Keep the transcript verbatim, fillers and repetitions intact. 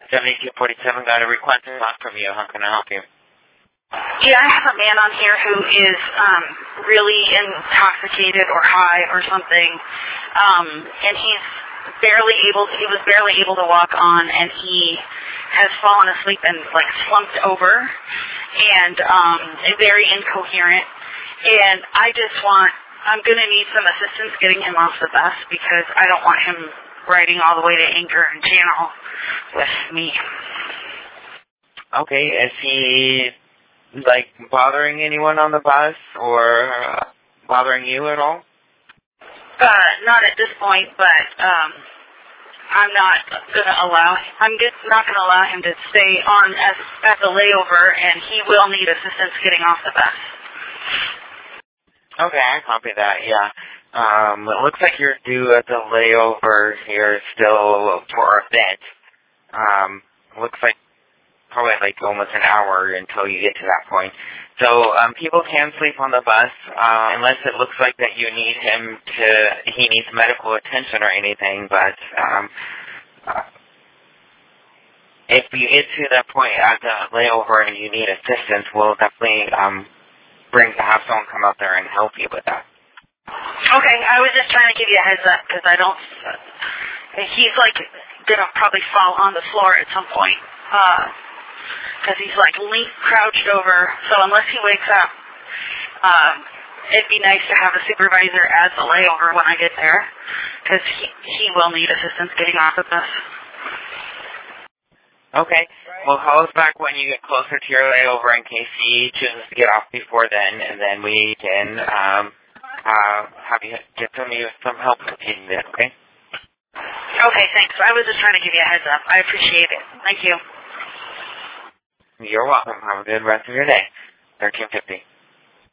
seventy-two forty-seven got a request to talk from you. How can I help you? Yeah, I have a man on here who is um, really intoxicated or high or something, um, and he's barely able to, he was barely able to walk on, and he has fallen asleep and like slumped over and um, very incoherent. And I just want, I'm going to need some assistance getting him off the bus because I don't want him riding all the way to Anchor and Channel with me. Okay, is he like bothering anyone on the bus or uh, bothering you at all? Uh, not at this point, but um, I'm not going to allow. I'm just not going to allow him to stay on as at the layover, and he will need assistance getting off the bus. Okay, I copy that. Yeah. Um, it looks like you're due at the layover here still for a bit. Um, looks like probably like almost an hour until you get to that point. So um, people can sleep on the bus uh, unless it looks like that you need him to, he needs medical attention or anything. But um, uh, if you get to that point at the layover and you need assistance, we'll definitely um, bring have someone come out there and help you with that. Okay, I was just trying to give you a heads up because I don't. Uh, he's like gonna probably fall on the floor at some point. Uh, Because he's like link crouched over, so unless he wakes up, um, it'd be nice to have a supervisor at the layover when I get there, because he, he will need assistance getting off the bus. Okay. Well, call us back when you get closer to your layover in case he chooses to get off before then, and then we can um, uh, have you get some, some help in that, okay? Okay, thanks. I was just trying to give you a heads up. I appreciate it. Thank you. You're welcome. Have a good rest of your day. thirteen fifty.